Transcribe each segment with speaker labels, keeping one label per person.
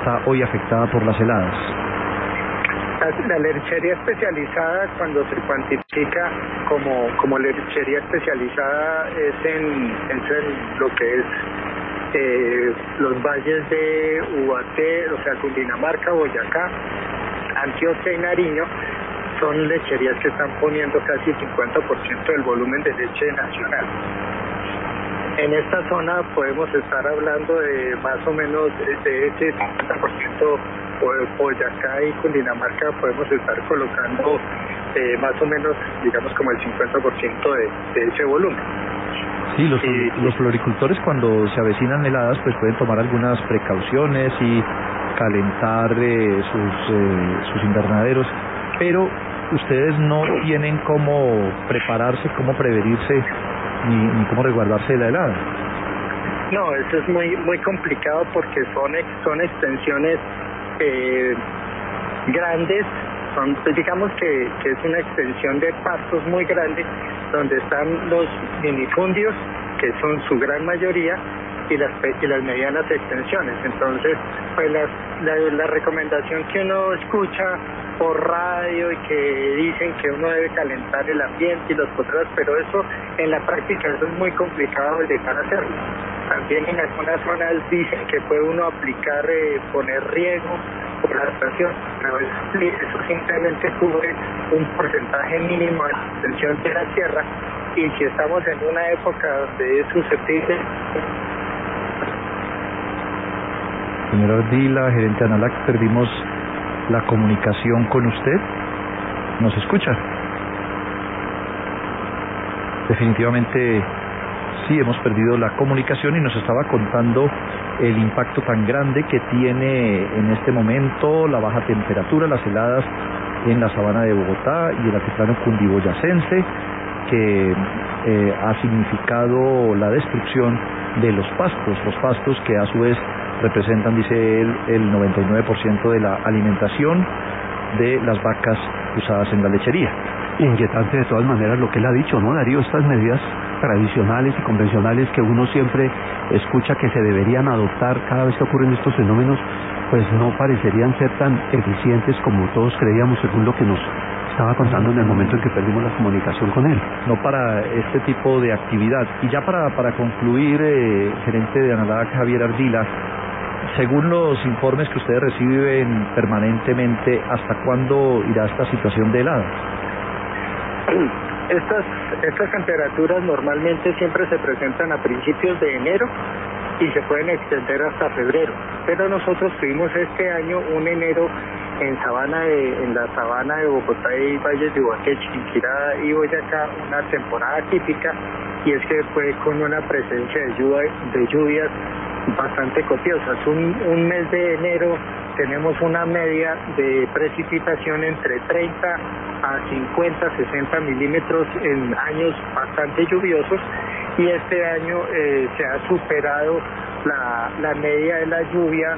Speaker 1: está hoy afectada por las heladas?
Speaker 2: La lechería especializada, cuando se cuantifica como lechería especializada, es en lo que es los valles de Ubaté, o sea, Cundinamarca, Boyacá, Antioquia y Nariño. Son lecherías que están poniendo casi el 50% del volumen de leche nacional. En esta zona podemos estar hablando de más o menos de ese 50%. Boyacá y Cundinamarca podemos estar colocando más o menos, digamos, como el 50% de ese volumen.
Speaker 1: Sí, los floricultores, cuando se avecinan heladas, pues pueden tomar algunas precauciones y calentar sus invernaderos, pero ustedes no tienen cómo prepararse, cómo prevenirse ni cómo resguardarse de la helada.
Speaker 2: No, eso es muy complicado porque son extensiones grandes, digamos que es una extensión de pastos muy grande donde están los minifundios, que son su gran mayoría, y las medianas extensiones. Entonces, pues la recomendación que uno escucha por radio y que dicen que uno debe calentar el ambiente y los potreros, pero eso en la práctica eso es muy complicado de dejar hacerlo. También en algunas zonas dicen que puede uno aplicar, poner riego por la estación, pero eso simplemente cubre un porcentaje mínimo de la extensión de la tierra, y si estamos en una época donde es susceptible.
Speaker 1: Señora Ardila, gerente de Analac, perdimos la comunicación con usted. ¿Nos escucha? Definitivamente sí, hemos perdido la comunicación y nos estaba contando el impacto tan grande que tiene en este momento la baja temperatura, las heladas en la sabana de Bogotá y el altiplano cundiboyacense, que ha significado la destrucción de los pastos que a su vez representan, dice él, el 99% de la alimentación de las vacas usadas en la lechería.
Speaker 3: Inquietante de todas maneras lo que él ha dicho, ¿no, Darío? Estas medidas tradicionales y convencionales que uno siempre escucha que se deberían adoptar cada vez que ocurren estos fenómenos, pues no parecerían ser tan eficientes como todos creíamos, según lo que nos estaba contando en el momento en que perdimos la comunicación con él.
Speaker 1: No para este tipo de actividad. Y ya para concluir, gerente de Analac, Javier Ardila, según los informes que ustedes reciben permanentemente, ¿hasta cuándo irá esta situación de helada?
Speaker 2: Estas temperaturas normalmente siempre se presentan a principios de enero y se pueden extender hasta febrero, pero nosotros tuvimos este año un enero en la sabana de Bogotá y Valles de Ubaté, Chiquinquirá y Boyacá, una temporada típica, y es que fue con una presencia de lluvias bastante copiosas. Un mes de enero tenemos una media de precipitación entre 30 a 50, 60 milímetros en años bastante lluviosos, y este año se ha superado la media de la lluvia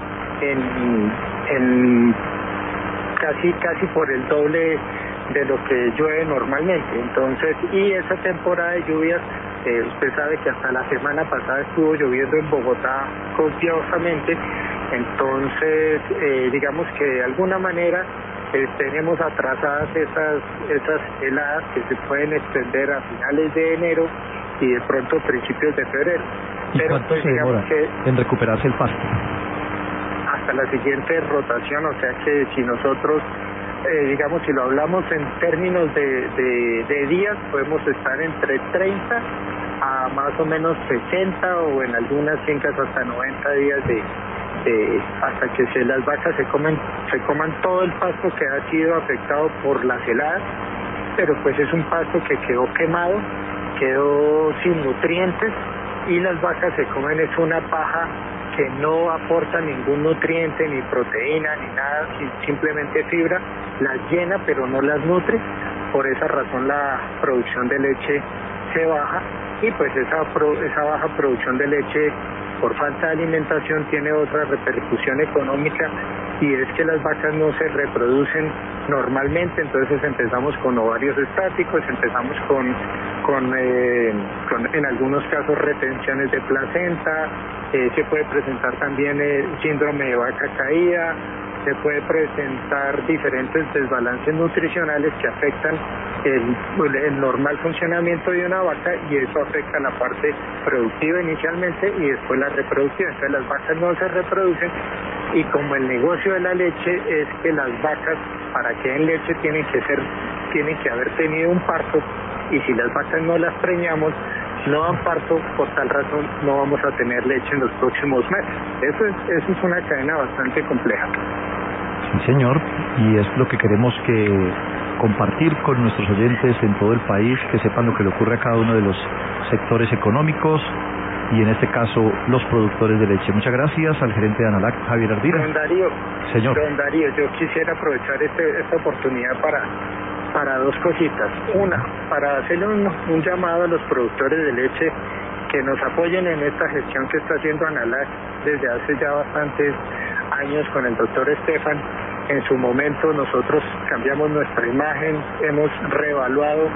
Speaker 2: en casi por el doble de lo que llueve normalmente. Entonces, y esa temporada de lluvias, usted sabe que hasta la semana pasada estuvo lloviendo en Bogotá copiosamente. Entonces, digamos que de alguna manera tenemos atrasadas esas heladas que se pueden extender a finales de enero y de pronto principios de febrero.
Speaker 1: ¿Y cuánto se demora en recuperarse el pasto?
Speaker 2: Hasta la siguiente rotación, o sea que si nosotros, digamos, si lo hablamos en términos de días, podemos estar entre 30 a más o menos 60 o en algunas fincas hasta 90 días hasta que las vacas se coman todo el pasto que ha sido afectado por las heladas, pero pues es un pasto que quedó quemado, quedó sin nutrientes, y las vacas se comen es una paja que no aporta ningún nutriente, ni proteína, ni nada, simplemente fibra, las llena pero no las nutre. Por esa razón la producción de leche se baja, y pues esa baja producción de leche por falta de alimentación tiene otra repercusión económica, y es que las vacas no se reproducen normalmente. Entonces empezamos con ovarios estáticos, empezamos con en algunos casos retenciones de placenta, se puede presentar también el síndrome de vaca caída, se puede presentar diferentes desbalances nutricionales que afectan el normal funcionamiento de una vaca, y eso afecta la parte productiva inicialmente y después la reproductiva. Entonces las vacas no se reproducen, y como el negocio de la leche es que las vacas, para que den leche, tienen que haber tenido un parto, y si las vacas no las preñamos, no dan parto, por tal razón no vamos a tener leche en los próximos meses. Eso es una cadena bastante compleja.
Speaker 1: Sí, señor, y es lo que queremos compartir con nuestros oyentes en todo el país, que sepan lo que le ocurre a cada uno de los sectores económicos, y en este caso los productores de leche. Muchas gracias al gerente de ANALAC, Javier Ardila.
Speaker 2: Don Darío,
Speaker 1: señor.
Speaker 2: Don Darío, yo quisiera aprovechar esta oportunidad para dos cositas. Una, para hacerle un llamado a los productores de leche que nos apoyen en esta gestión que está haciendo ANALAC desde hace ya bastantes años con el doctor Estefan. En su momento nosotros cambiamos nuestra imagen, hemos reevaluado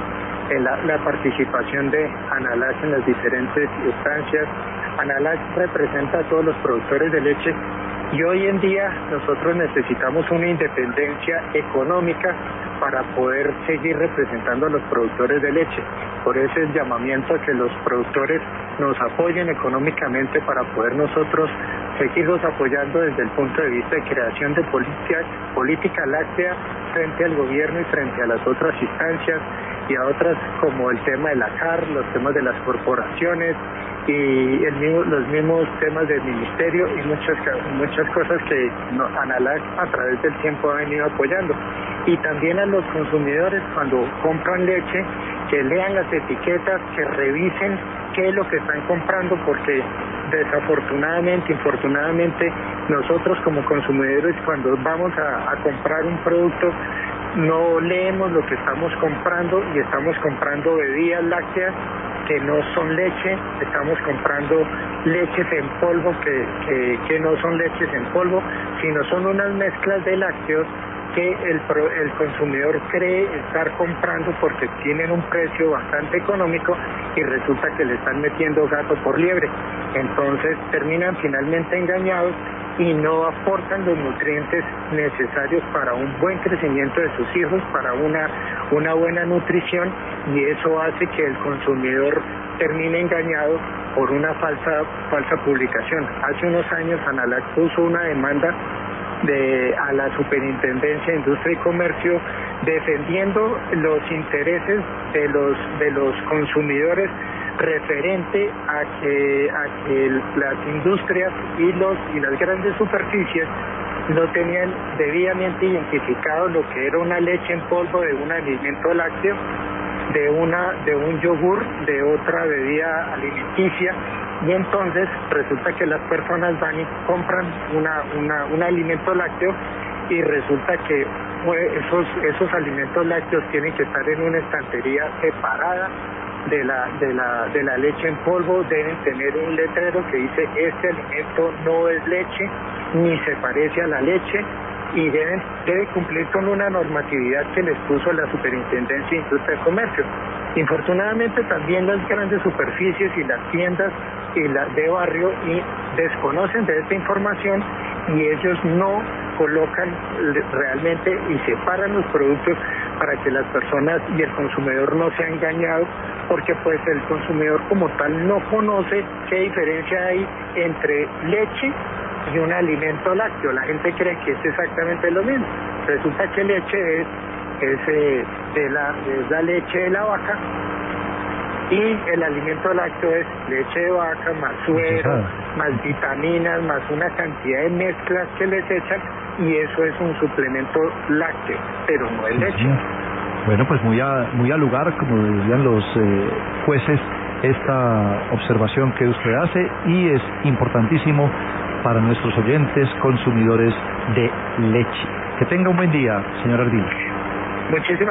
Speaker 2: la participación de ANALAC en las diferentes instancias. ANALAC representa a todos los productores de leche, y hoy en día nosotros necesitamos una independencia económica para poder seguir representando a los productores de leche. Por eso el llamamiento a que los productores nos apoyen económicamente para poder nosotros seguirlos apoyando desde el punto de vista de creación de política láctea frente al gobierno y frente a las otras instancias y a otras, como el tema de la CAR, los temas de las corporaciones y los mismos temas del ministerio, y muchas cosas que ANALAC a través del tiempo ha venido apoyando. Y también a los consumidores, cuando compran leche, que lean las etiquetas, que revisen qué es lo que están comprando, porque desafortunadamente, infortunadamente, nosotros como consumidores, cuando vamos a comprar un producto, no leemos lo que estamos comprando, y estamos comprando bebidas lácteas que no son leche, estamos comprando leches en polvo que no son leches en polvo, sino son unas mezclas de lácteos que el consumidor cree estar comprando porque tienen un precio bastante económico, y resulta que le están metiendo gato por liebre. Entonces terminan finalmente engañados y no aportan los nutrientes necesarios para un buen crecimiento de sus hijos, para una buena nutrición, y eso hace que el consumidor termine engañado por una falsa publicación. Hace unos años ANALAC puso una demanda a la Superintendencia de Industria y Comercio defendiendo los intereses de los consumidores referente a que las industrias y las grandes superficies no tenían debidamente identificado lo que era una leche en polvo de un alimento lácteo, de un yogur, de otra bebida alimenticia, y entonces resulta que las personas van y compran un alimento lácteo, y resulta que esos alimentos lácteos tienen que estar en una estantería separada de la leche en polvo, deben tener un letrero que dice: este alimento no es leche ni se parece a la leche, y debe cumplir con una normatividad que les puso la Superintendencia de Industria y Comercio. Infortunadamente también las grandes superficies y las tiendas de barrio desconocen de esta información, y ellos no colocan realmente y separan los productos para que las personas y el consumidor no sea engañado, porque pues el consumidor como tal no conoce qué diferencia hay entre leche y un alimento lácteo. La gente cree que es exactamente lo mismo. Resulta que leche es la leche de la vaca, y el alimento lácteo es leche de vaca más suero, más vitaminas, más una cantidad de mezclas que les echan, y eso es un suplemento lácteo, pero no es leche.
Speaker 1: Bueno, pues muy al lugar, como dirían los jueces, esta observación que usted hace, y es importantísimo para nuestros oyentes consumidores de leche. Que tenga un buen día, señor Ardila.
Speaker 2: Muchísimas